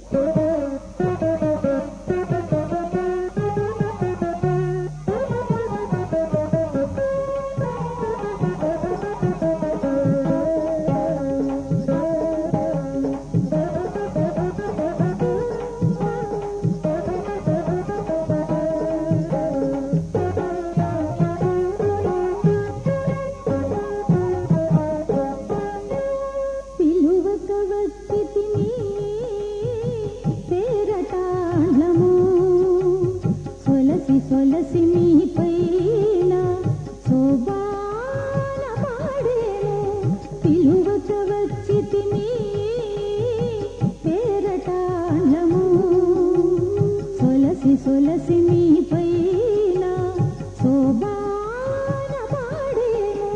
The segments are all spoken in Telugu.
సొలసి మీ పైన శోభాన పాడేను పిలువక వచ్చితిని పేరటాళము సొలసి సొలసి మీ పైన శోభాన పాడేను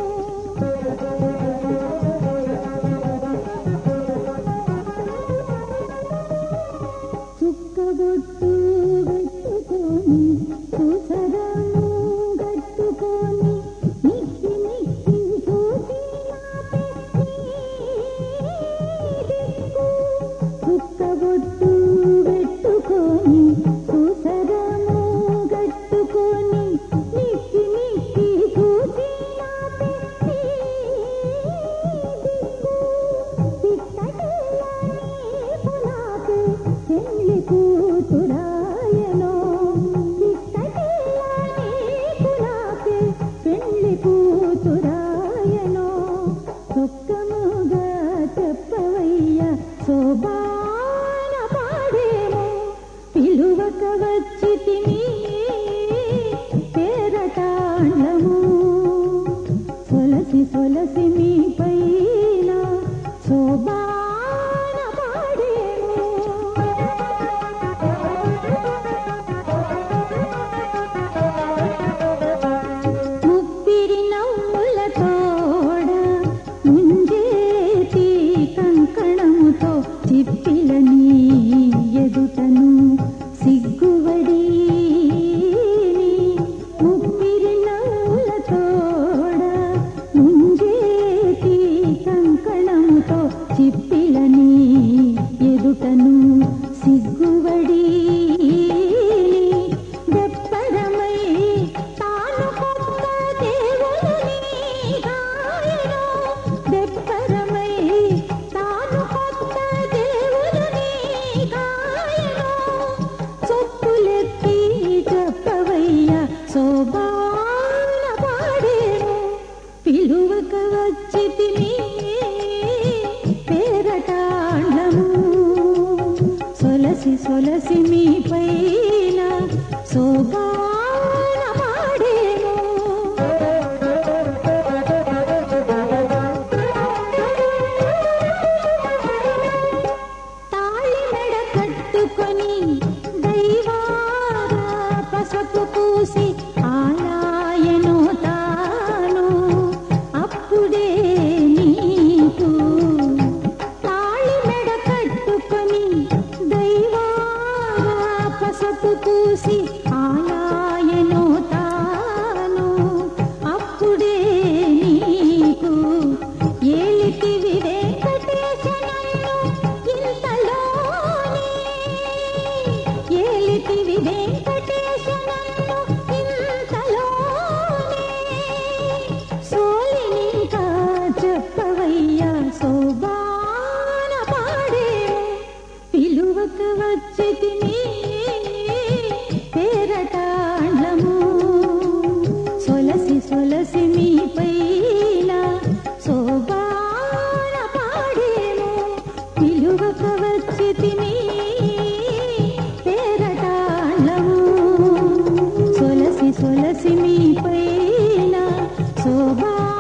చుక్కబొట్టు గట్టుకొని చూసరము గట్టుకొని నిక్కి నిక్కి చూసి దిక్కు చుక్కబొట్టు గట్టుకొని చూసరము గట్టుకొని నిక్కి నిక్కి చూసి దిక్కు పెళ్లి కూతురాయనో పెళ్లి కూతురాయనో దుఃఖముగా చెప్పవయ్య శోభాన పాడేమో పిలువక వచ్చితిని పేరటాళము సొలసి సొలసి మీ పైన శోభాన పాడేమో ముప్పిరి నవ్వులతోడ ముంజేతి కంకణముతో చిప్పిలని ఎదుటను సిగ్గువడి ముప్పిరి నవ్వులతోడ ముంజేతి కంకణముతో చిప్పిలని ఎదుటను సిగ్గువడి దెప్పరమై తాను కొత్త దేవుని గాయను దెప్పరమై తాను కొత్త దేవుని గాయను చొప్పులెత్తి చెప్పవయ్య శోభాన పాడేను పిలువక వచ్చితిని పేరటాళము సొలసి సొలసి మీ పైన శోభాన పాడేను తాళి మెడ కట్టుకొని దైవార పసుపు పూసి ఆలాయను తాను అప్పుడే నీకు తాళి మెడ కట్టుకొని దైవార పసుపు పూసి ఆలాయను తాను అప్పుడే నీకు ఏలితివి వెంకటేశ నన్ను ఇంతలోనే ఏలితివి వెంకటేశ నన్ను ఇంతలోనే సోలినింకా చెప్పవయ్యా శోభాన పాడేను పిలువక వచ్చితిని పేరటాళము సొలసి సొలసి మీ పైన శోభాన పాడేను పిలువక వచ్చితిని పేరటాళము సొలసి సొలసి మీ పైన శోభా